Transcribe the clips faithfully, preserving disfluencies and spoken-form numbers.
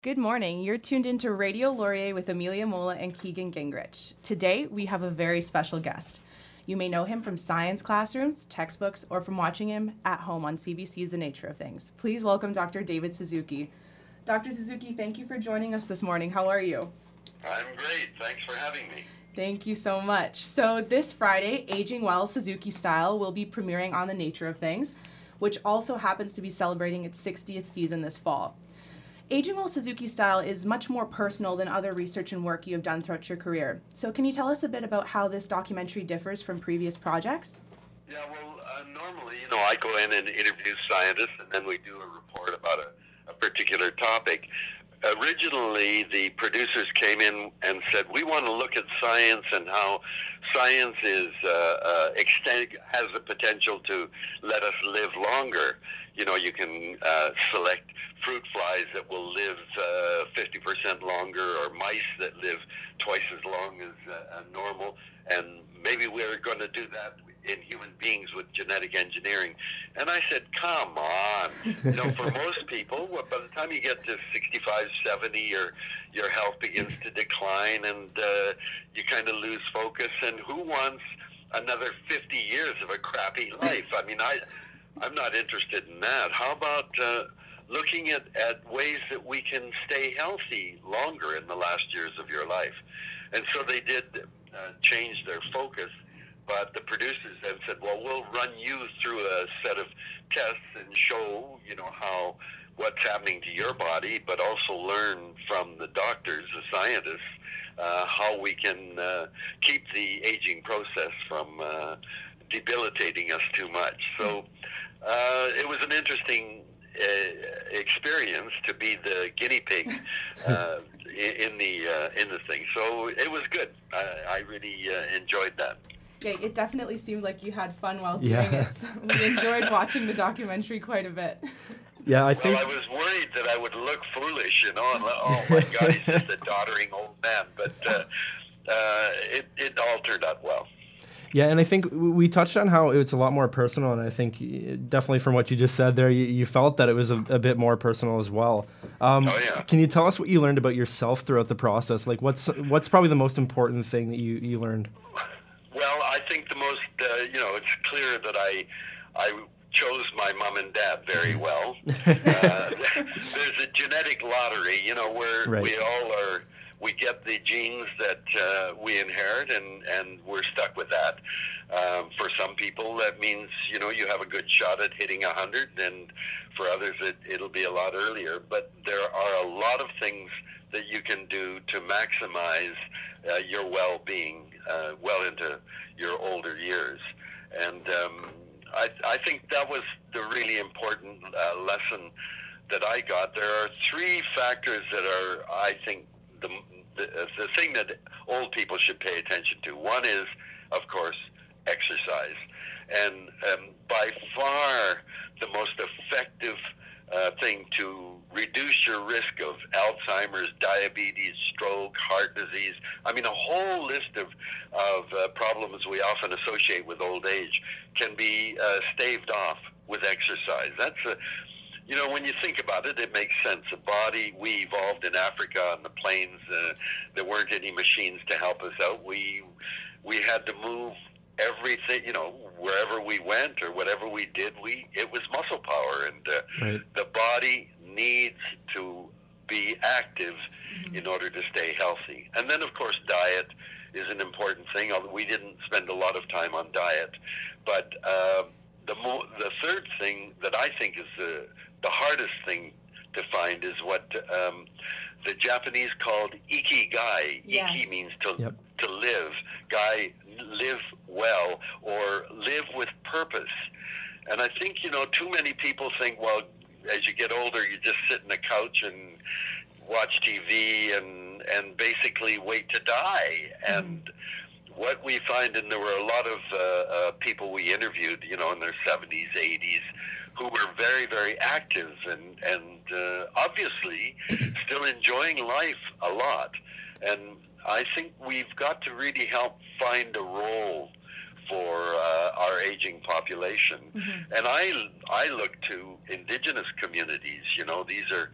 Good morning. You're tuned into Radio Laurier with Amelia Mola and Keegan Gingrich. Today, we have a very special guest. You may know him from science classrooms, textbooks, or from watching him at home on C B C's The Nature of Things. Please welcome Doctor David Suzuki. Doctor Suzuki, thank you for joining us this morning. How are you? I'm great. Thanks for having me. Thank you so much. So this Friday, Aging Well Suzuki Style will be premiering on The Nature of Things, which also happens to be celebrating its sixtieth season this fall. Aging Well Suzuki Style is much more personal than other research and work you have done throughout your career. So can you tell us a bit about how this documentary differs from previous projects? Yeah, well, uh, normally, you know, I go in and interview scientists, and then we do a report about a, a particular topic. Originally, the producers came in and said, we want to look at science and how science is uh, uh, extend, has the potential to let us live longer. You know, you can uh, select fruit flies that will live uh, fifty percent longer, or mice that live twice as long as uh, normal, and maybe we're going to do that in human beings with genetic engineering. And I said, come on. You know, for most people, by the time you get to sixty-five, seventy, your, your health begins to decline, and uh, you kind of lose focus, and who wants another fifty years of a crappy life? I mean, I... I'm not interested in that. How about uh, looking at, at ways that we can stay healthy longer in the last years of your life? And so they did uh, change their focus, but the producers then said, well, we'll run you through a set of tests and show, you know, how what's happening to your body, but also learn from the doctors, the scientists, uh, how we can uh, keep the aging process from uh, debilitating us too much. So uh, it was an interesting uh, experience to be the guinea pig uh, in the uh, in the thing. So it was good. I, I really uh, enjoyed that. Yeah, it definitely seemed like you had fun while doing Yeah. it. So we enjoyed watching the documentary quite a bit. Yeah, I think. Well, I was worried that I would look foolish, you know, and oh my God, he's just a doddering old man. But uh, uh, it it all turned out well. Yeah, and I think we touched on how it's a lot more personal, and I think definitely from what you just said there, you, you felt that it was a, a bit more personal as well. Um, oh, yeah. Can you tell us what you learned about yourself throughout the process? Like, what's what's probably the most important thing that you, you learned? Well, I think the most, uh, you know, it's clear that I, I chose my mom and dad very well. uh, there's a genetic lottery, you know, where Right. we all are. We get the genes that uh, we inherit, and, and we're stuck with that. Um, for some people, that means, you know, you have a good shot at hitting one hundred, and for others, it, it'll be a lot earlier. But there are a lot of things that you can do to maximize uh, your well-being uh, well into your older years. And um, I, I think that was the really important uh, lesson that I got. There are three factors that are, I think, the, the the thing that old people should pay attention to. One is, of course, exercise. And um, by far the most effective uh, thing to reduce your risk of Alzheimer's, diabetes, stroke, heart disease, I mean, a whole list of, of uh, problems we often associate with old age can be uh, staved off with exercise. That's a You know, when you think about it, it makes sense. A body, we evolved in Africa on the plains. Uh, there weren't any machines to help us out. We we had to move everything, you know, wherever we went or whatever we did, we it was muscle power. And uh, Right. the body needs to be active in order to stay healthy. And then, of course, diet is an important thing, although we didn't spend a lot of time on diet. But uh, the mo- the third thing that I think is the the hardest thing to find is what um, the Japanese called ikigai. Yes. Iki means to Yep. to live. Gai, live well or live with purpose. And I think, you know, too many people think, well, as you get older, you just sit on the couch and watch T V and and basically wait to die. Mm. And what we find, and there were a lot of uh, uh, people we interviewed, you know, in their seventies, eighties, who were very, very active and, and uh, obviously still enjoying life a lot. And I think we've got to really help find a role for uh, our aging population. Mm-hmm. And I, I look to indigenous communities. You know, these are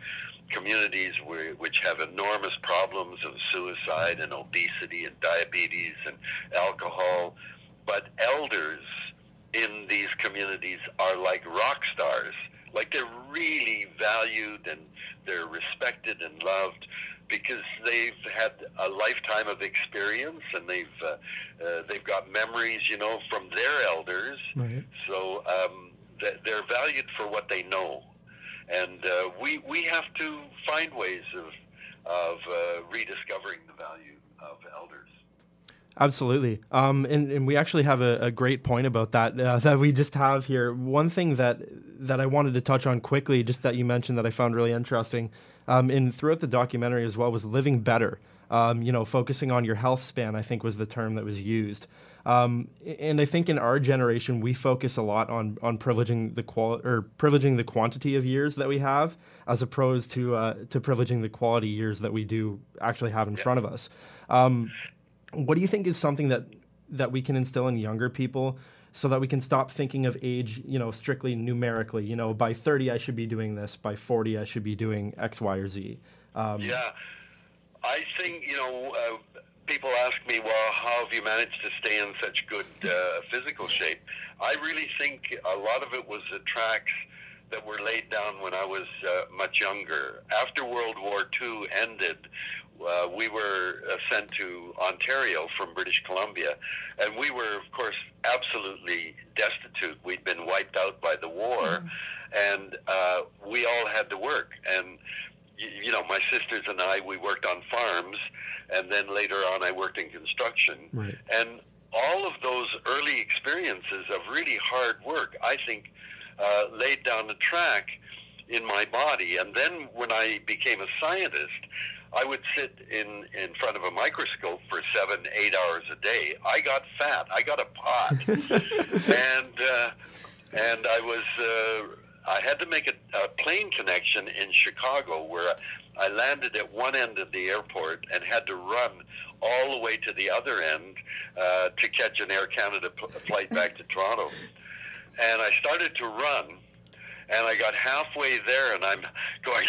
communities where, which have enormous problems of suicide and obesity and diabetes and alcohol. But elders in these communities are like rock stars. Like they're really valued and they're respected and loved because they've had a lifetime of experience and they've uh, uh, they've got memories, you know, from their elders. Right. So um, th- they're valued for what they know, and uh, we we have to find ways of of uh, rediscovering the value of elders. Absolutely. Um, and, and we actually have a, a great point about that uh, that we just have here. One thing that that I wanted to touch on quickly, just that you mentioned that I found really interesting, um, and throughout the documentary as well, was living better. Um, you know, focusing on your health span, I think was the term that was used. Um, and I think in our generation, we focus a lot on on privileging the qual or privileging the quantity of years that we have, as opposed to uh, to privileging the quality years that we do actually have in Yeah. front of us. Um, What do you think is something that, that we can instill in younger people so that we can stop thinking of age, you know, strictly numerically? You know, by thirty, I should be doing this. By forty, I should be doing X, Y, or Z. Um, Yeah, I think, you know, uh, people ask me, well, how have you managed to stay in such good uh, physical shape? I really think a lot of it was the tracks that were laid down when I was uh, much younger. After World War Two ended, uh, we were uh, sent to Ontario from British Columbia, and we were, of course, absolutely destitute. We'd been wiped out by the war, mm-hmm. and uh, we all had to work. And, you, you know, my sisters and I, we worked on farms, and then later on I worked in construction. Right. And all of those early experiences of really hard work, I think, uh, laid down the track in my body. And then when I became a scientist, I would sit in, in front of a microscope for seven, eight hours a day. I got fat. I got a pot. and uh, and I was, uh, I had to make a, a plane connection in Chicago where I landed at one end of the airport and had to run all the way to the other end uh, to catch an Air Canada p- flight back to Toronto. And I started to run, and I got halfway there, and I'm going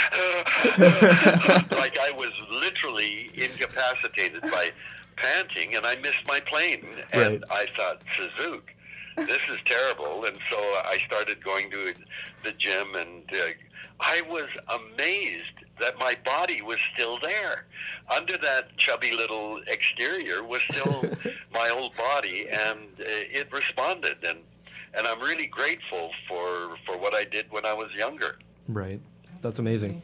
like I was literally incapacitated by panting, and I missed my plane. And right. I thought, Suzuki, this is terrible. And so I started going to the gym, and uh, I was amazed that my body was still there. Under that chubby little exterior was still my old body, and uh, it responded. And And I'm really grateful for, for what I did when I was younger. Right. That's amazing.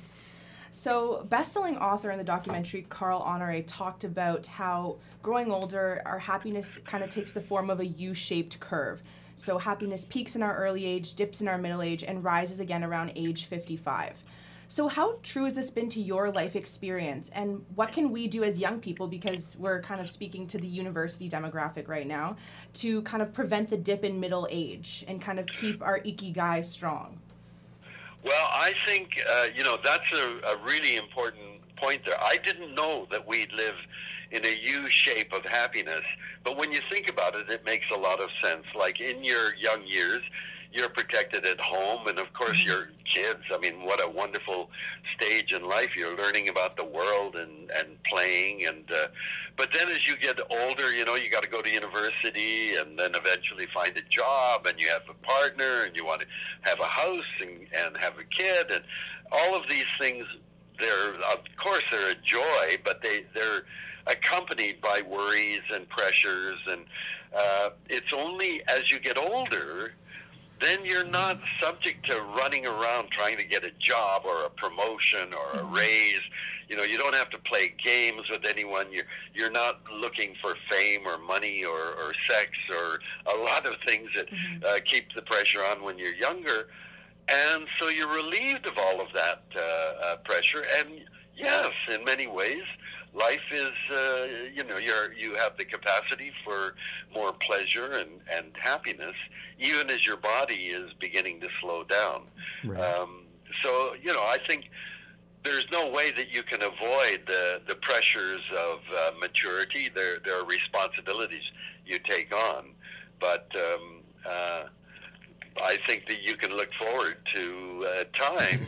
So, best-selling author in the documentary, Carl Honore, talked about how growing older, our happiness kind of takes the form of a U-shaped curve. So happiness peaks in our early age, dips in our middle age, and rises again around age fifty-five. So how true has this been to your life experience, and what can we do as young people, because we're kind of speaking to the university demographic right now, to kind of prevent the dip in middle age and kind of keep our ikigai strong? Well, I think, uh, you know, that's a, a really important point there. I didn't know that we'd live in a U shape of happiness, but when you think about it, it makes a lot of sense. Like in your young years, you're protected at home, and of course your kids, I mean, what a wonderful stage in life. You're learning about the world and, and playing, and uh, but then as you get older, you know, you got to go to university and then eventually find a job, and you have a partner, and you want to have a house and, and have a kid, and all of these things, they're, of course, they're a joy, but they, they're accompanied by worries and pressures, and uh, it's only as you get older then you're not subject to running around trying to get a job or a promotion or a raise. You know, you don't have to play games with anyone. You're, you're not looking for fame or money or, or sex or a lot of things that uh, keep the pressure on when you're younger. And so you're relieved of all of that uh, uh, pressure. And yes, in many ways, life is, uh, you know, you're, you have the capacity for more pleasure and, and happiness, even as your body is beginning to slow down. Right. Um, so, you know, I think there's no way that you can avoid the, the pressures of uh, maturity. There, there are responsibilities you take on. But um, uh, I think that you can look forward to a time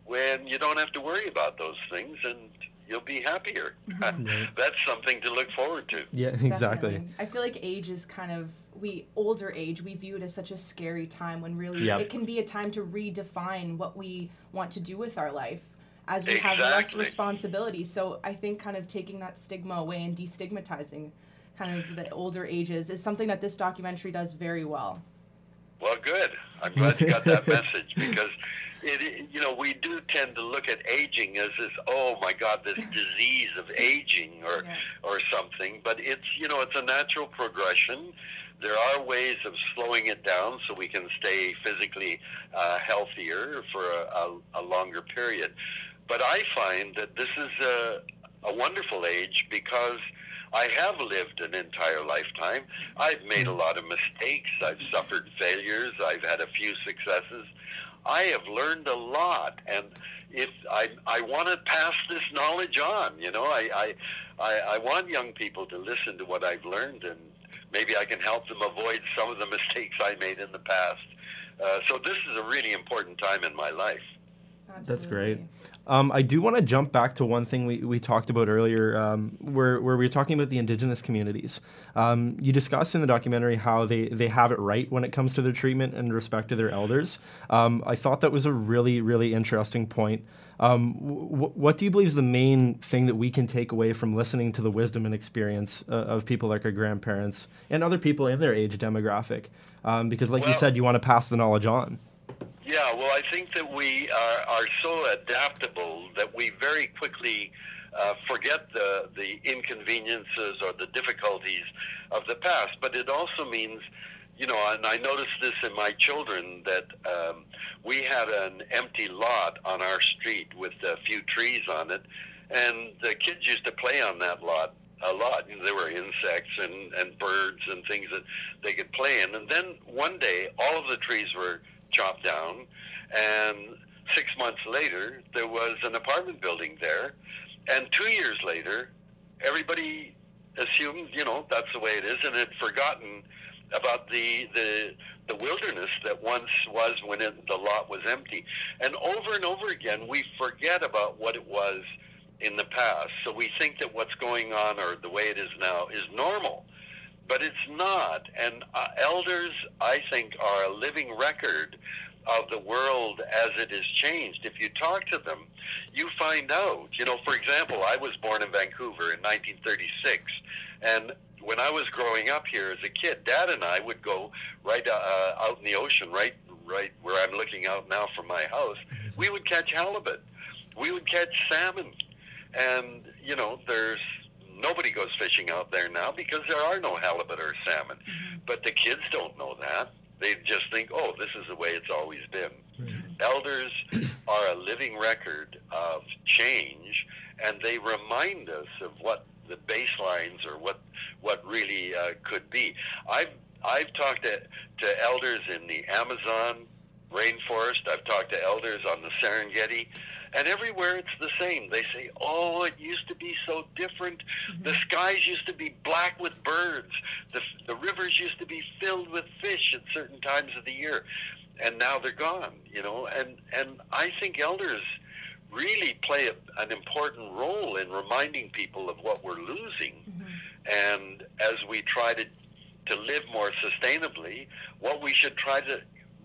when you don't have to worry about those things and you'll be happier. Mm-hmm. That's something to look forward to. Yeah, exactly. Definitely. I feel like age is kind of, we older age, we view it as such a scary time when really yep. it can be a time to redefine what we want to do with our life as we exactly. have less responsibility. So I think kind of taking that stigma away and destigmatizing kind of the older ages is something that this documentary does very well. Well, good. I'm glad you got that message, because it, you know, we do tend to look at aging as this, oh my God, this disease of aging or yeah. or something. But it's, you know, it's a natural progression. There are ways of slowing it down so we can stay physically uh, healthier for a, a, a longer period. But I find that this is a, a wonderful age because I have lived an entire lifetime. I've made a lot of mistakes. I've suffered failures. I've had a few successes. I have learned a lot, and if I I want to pass this knowledge on, you know, I, I I I want young people to listen to what I've learned, and maybe I can help them avoid some of the mistakes I made in the past. Uh, so this is a really important time in my life. Absolutely. That's great. Um, I do want to jump back to one thing we, we talked about earlier, um, where, where we were talking about the Indigenous communities. Um, you discussed in the documentary how they, they have it right when it comes to their treatment and respect to their elders. Um, I thought that was a really, really interesting point. Um, w- what do you believe is the main thing that we can take away from listening to the wisdom and experience uh, of people like our grandparents and other people in their age demographic? Um, because like well, you said, you want to pass the knowledge on. Yeah, well, I think that we are, are so adaptable that we very quickly uh, forget the, the inconveniences or the difficulties of the past. But it also means, you know, and I noticed this in my children, that um, we had an empty lot on our street with a few trees on it, and the kids used to play on that lot a lot. You know, there were insects and, and birds and things that they could play in. And then one day, all of the trees were chopped down, and six months later there was an apartment building there, and two years later everybody assumed, you know, that's the way it is, and had forgotten about the the the wilderness that once was when it, the lot was empty. And over and over again we forget about what it was in the past, so we think that what's going on or the way it is now is normal. But it's not. And uh, elders, I think, are a living record of the world as it has changed. If you talk to them, you find out. You know, for example, I was born in Vancouver in nineteen thirty-six. And when I was growing up here as a kid, Dad and I would go right uh, out in the ocean, right, right where I'm looking out now from my house. We would catch halibut. We would catch salmon. And, you know, there's nobody goes fishing out there now because there are no halibut or salmon. Mm-hmm. But the kids don't know that. They just think, oh, this is the way it's always been. Mm-hmm. Elders are a living record of change, and they remind us of what the baselines or what what really uh, could be. I've I've talked to, to elders in the Amazon rainforest. I've talked to elders on the Serengeti. And everywhere it's the same. They say, oh, it used to be so different. Mm-hmm. The skies used to be black with birds. The, the rivers used to be filled with fish at certain times of the year. And now they're gone, you know. And, and I think elders really play a, an important role in reminding people of what we're losing. Mm-hmm. And as we try to, to live more sustainably, what we should try to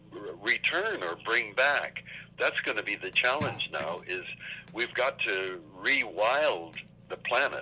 return or bring back. That's going to be the challenge now, is we've got to rewild the planet.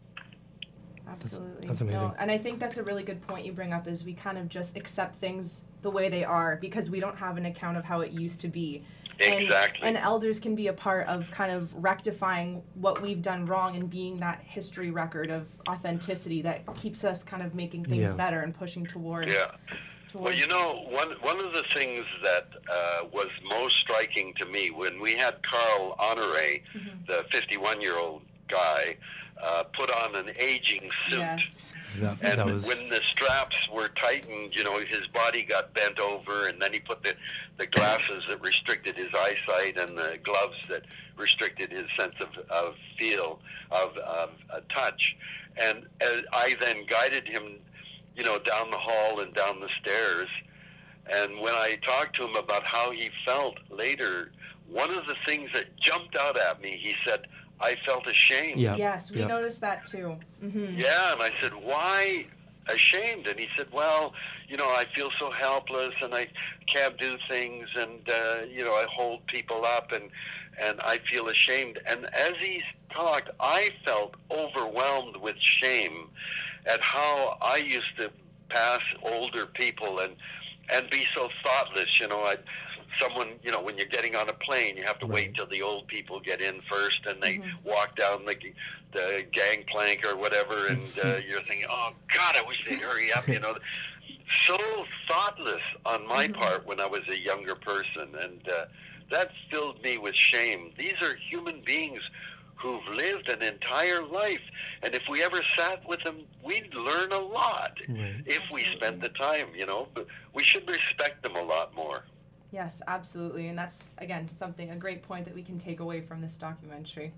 Absolutely. That's amazing. No, and I think that's a really good point you bring up, is we kind of just accept things the way they are because we don't have an account of how it used to be. Exactly. And, and elders can be a part of kind of rectifying what we've done wrong and being that history record of authenticity that keeps us kind of making things yeah. better and pushing towards... Yeah. Well, you know, one one of the things that uh, was most striking to me when we had Carl Honoré, mm-hmm. the fifty-one-year-old guy, uh, put on an aging suit. Yes. That, and that was... when the straps were tightened, you know, his body got bent over, and then he put the, the glasses that restricted his eyesight and the gloves that restricted his sense of, of feel, of, of uh, touch. And uh, I then guided him, you know, down the hall and down the stairs. And when I talked to him about how he felt later one of the things that jumped out at me, he said, I felt ashamed. Yeah. Yes, we Yeah. noticed that too. Mm-hmm. Yeah, and I said, why ashamed? And he said, well, you know, I feel so helpless, and I can't do things, and, uh, you know, I hold people up, and, and I feel ashamed. And as he talked, I felt overwhelmed with shame at how I used to pass older people and, and be so thoughtless. You know, I someone, you know, when you're getting on a plane, you have to Right. wait till the old people get in first, and they Mm-hmm. walk down the, the gangplank or whatever, and uh, you're thinking, oh, God, I wish they'd hurry up, you know. So thoughtless on my Mhm. part when I was a younger person, and uh, that filled me with shame. These are human beings who've lived an entire life, and if we ever sat with them, we'd learn a lot Right. if we Absolutely. spent the time, you know. But we should respect them a lot more. Yes, absolutely. And that's, again, something, a great point that we can take away from this documentary.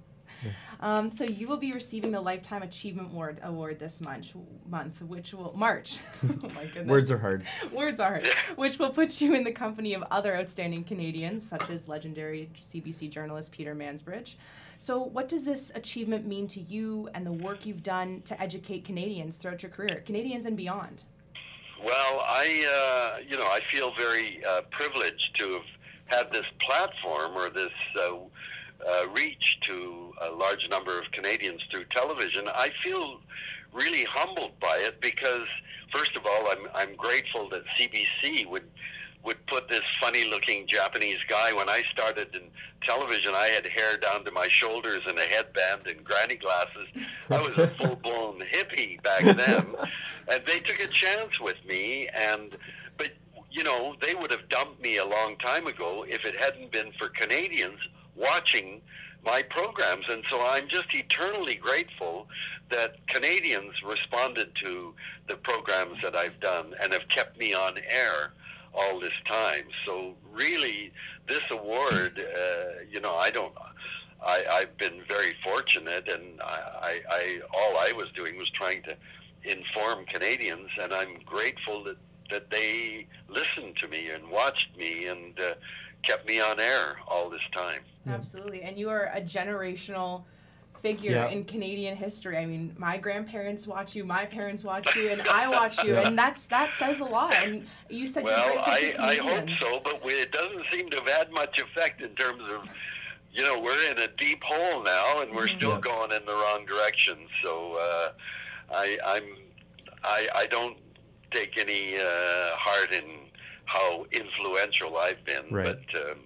Um, so you will be receiving the Lifetime Achievement Award, award this month, month, which will, March. Oh my goodness. Words are hard. Words are hard. Which will put you in the company of other outstanding Canadians, such as legendary C B C journalist Peter Mansbridge. So what does this achievement mean to you and the work you've done to educate Canadians throughout your career, Canadians and beyond? Well, I, uh, you know, I feel very uh, privileged to have had this platform or this uh, uh, reach to a large number of Canadians through television. I feel really humbled by it because, first of all, I'm I'm grateful that C B C would would put this funny-looking Japanese guy. When I started in television, I had hair down to my shoulders and a headband and granny glasses. I was a full-blown hippie back then, and they took a chance with me. And but you know, they would have dumped me a long time ago if it hadn't been for Canadians watching my programs. And so I'm just eternally grateful that Canadians responded to the programs that I've done and have kept me on air all this time. So really, this award, uh, you know, I don't, I, I've been very fortunate, and I, I, I, all I was doing was trying to inform Canadians, and I'm grateful that, that they listened to me and watched me and uh, kept me on air all this time. Yeah. Absolutely. And you are a generational figure Yeah. in Canadian history. I mean, my grandparents watch you, my parents watch you, and I watch you, Yeah. and that's that says a lot. And you said Well, you're grateful to I, I Canadians. hope so, but we, it doesn't seem to have had much effect in terms of, you know, we're in a deep hole now, and we're Mhm. still Yeah. going in the wrong direction. So uh, I, I'm, I, I don't take any uh, heart in how influential I've been, Right. but um,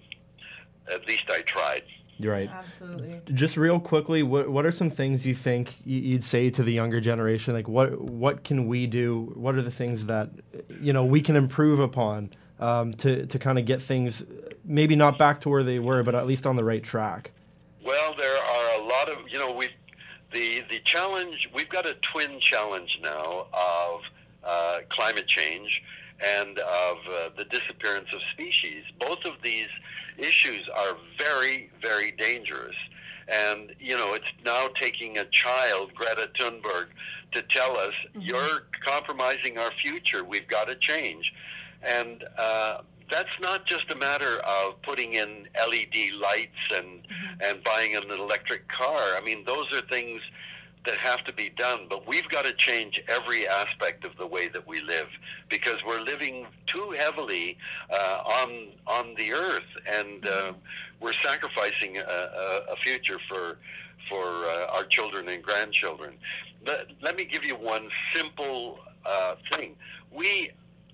at least I tried. You're right. Absolutely. Just real quickly, what what are some things you think y- you'd say to the younger generation? Like, what what can we do? What are the things that, you know, we can improve upon um, to to kind of get things maybe not back to where they were, but at least on the right track? Well, there are a lot of, you know, we the the challenge, we've got a twin challenge now of uh, climate change and of uh, the disappearance of species. Both of these issues are very, very dangerous. And, you know, it's now taking a child, Greta Thunberg, to tell us, Mhm. you're compromising our future. We've got to change. And uh, that's not just a matter of putting in L E D lights and, and buying an electric car. I mean, those are things that have to be done, but we've got to change every aspect of the way that we live, because we're living too heavily uh, on on the earth, and uh, we're sacrificing a, a, a future for for uh, our children and grandchildren. Let, let me give you one simple uh, thing. We,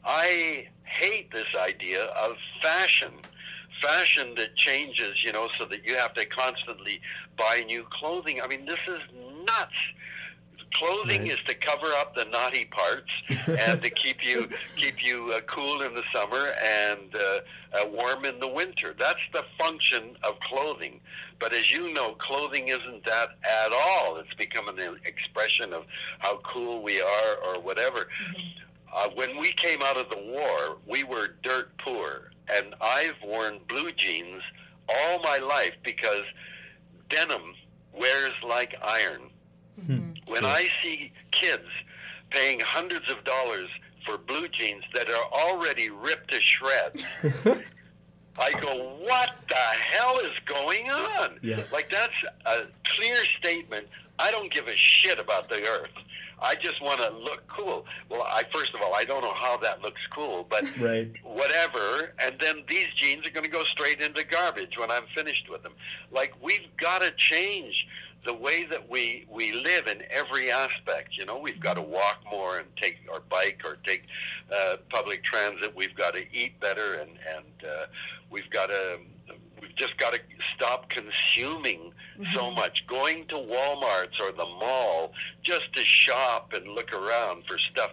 I hate this idea of fashion. Fashion that changes, you know, so that you have to constantly buy new clothing. I mean, this is nuts. Clothing Right. is to cover up the naughty parts and to keep you keep you uh, cool in the summer and uh, uh, warm in the winter. That's the function of clothing. But as you know, clothing isn't that at all. It's become an expression of how cool we are or whatever. Uh, when we came out of the war, we were dirt poor, and I've worn blue jeans all my life because denim wears like iron. Mhm. When Sure. I see kids paying hundreds of dollars for blue jeans that are already ripped to shreds, I go, what the hell is going on? Yeah. Like, that's a clear statement. I don't give a shit about the earth. I just want to look cool. Well, I first of all, I don't know how that looks cool, but Right. whatever. And then these jeans are going to go straight into garbage when I'm finished with them. Like, we've got to change the way that we, we live in every aspect. You know, we've got to walk more and take our bike or take uh, public transit. We've got to eat better, and, and uh, we've got to... We've just got to stop consuming mm-hmm. so much. Going to Walmart's or the mall just to shop and look around for stuff.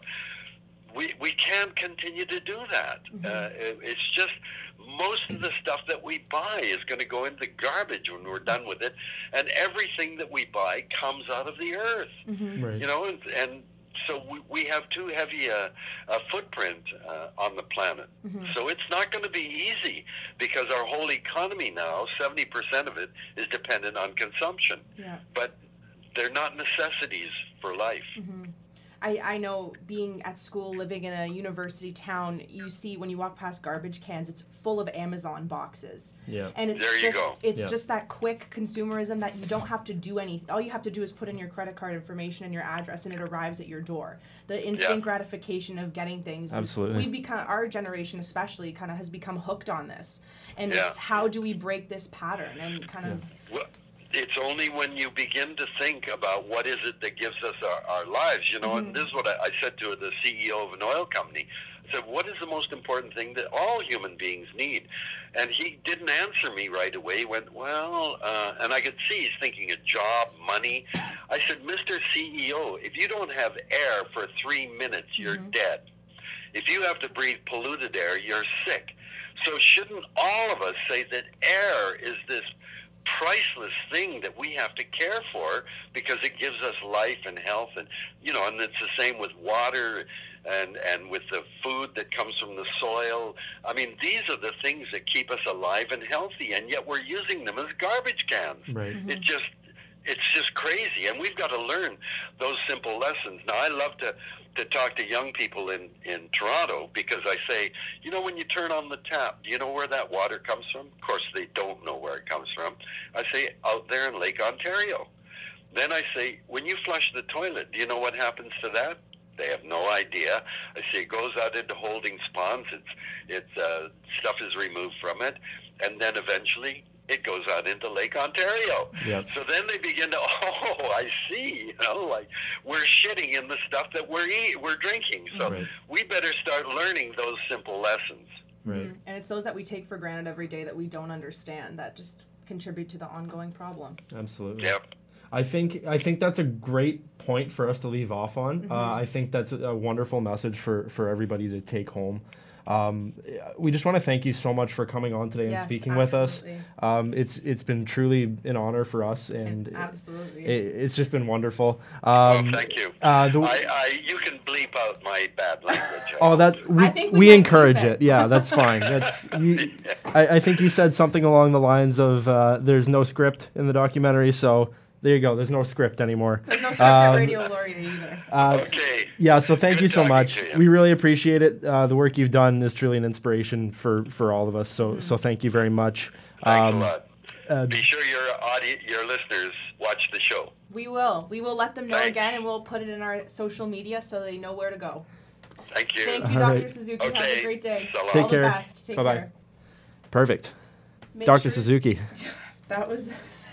We we can't continue to do that. Mm-hmm. Uh, it, it's just most of the stuff that we buy is going to go into garbage when we're done with it. And everything that we buy comes out of the earth. Mm-hmm. Right. You know, and, and so we, we have too heavy a, a footprint uh, on the planet. Mm-hmm. So it's not going to be easy because our whole economy now, seventy percent of it is dependent on consumption. Yeah. But they're not necessities for life. Mm-hmm. I, I know being at school, living in a university town, you see when you walk past garbage cans, it's full of Amazon boxes. Yeah. And it's there you just go. it's yeah. just that quick consumerism that you don't have to do anything. All you have to do is put in your credit card information and your address, and it arrives at your door. The instant yeah. gratification of getting things. Absolutely. We've become, our generation especially, kind of has become hooked on this. And yeah. it's how do we break this pattern and kind yeah. of... Well, it's only when you begin to think about what is it that gives us our, our lives, you know, mm-hmm. and this is what I, I said to the C E O of an oil company. I said, what is the most important thing that all human beings need? And he didn't answer me right away. He went, well, uh, and I could see he's thinking a job, money. I said, Mister C E O, if you don't have air for three minutes, you're mm-hmm. dead. If you have to breathe polluted air, you're sick. So shouldn't all of us say that air is this priceless thing that we have to care for because it gives us life and health, and you know, and it's the same with water and and with the food that comes from the soil. I mean, these are the things that keep us alive and healthy, and yet we're using them as garbage cans. Right. Mm-hmm. It just it's just crazy, and we've got to learn those simple lessons. Now, I love to to talk to young people in, in Toronto because I say, you know, when you turn on the tap, do you know where that water comes from? Of course, they don't know where it comes from. I say, out there in Lake Ontario. Then I say, when you flush the toilet, do you know what happens to that? They have no idea. I say it goes out into holding ponds. It's, it's, uh, stuff is removed from it, and then eventually it goes out into Lake Ontario. Yep. So then they begin to, oh, I see, you know, like we're shitting in the stuff that we're eat, we're drinking. So right. we better start learning those simple lessons. Right. Mm-hmm. And it's those that we take for granted every day that we don't understand that just contribute to the ongoing problem. Absolutely. Yep. I think I think that's a great point for us to leave off on. Mm-hmm. Uh, I think that's a wonderful message for, for everybody to take home. Um, we just want to thank you so much for coming on today yes, and speaking absolutely. with us. Um, it's it's been truly an honor for us, and absolutely, it, it's just been wonderful. Um, well, thank you. Uh, the, I, I, you can bleep out my bad language. oh, that we, I think we, we encourage it. it. Yeah, that's fine. That's you, I, I think you said something along the lines of uh, "There's no script in the documentary," so. There you go. There's no script anymore. There's no script um, at Radio Laureate either. Uh, okay. Yeah, so thank Good you so much. you. We really appreciate it. Uh, the work you've done is truly an inspiration for, for all of us. So mm-hmm. so thank you very much. Thanks Um, a lot. uh, Be sure your audi- your listeners watch the show. We will. We will let them know Thanks. again, and we'll put it in our social media so they know where to go. Thank you. Thank you, All Doctor right. Suzuki. Okay. Have a great day. So long. Take all care. the best. Take Bye-bye. care. Perfect. Make Doctor sure- Suzuki. That was...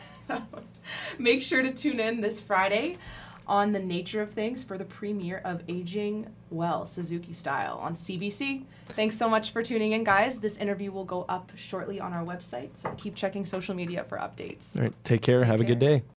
Make sure to tune in this Friday on The Nature of Things for the premiere of Aging Well, Suzuki Style on C B C. Thanks so much for tuning in, guys. This interview will go up shortly on our website, so keep checking social media for updates. All right. Take care. Take Have a care. good day.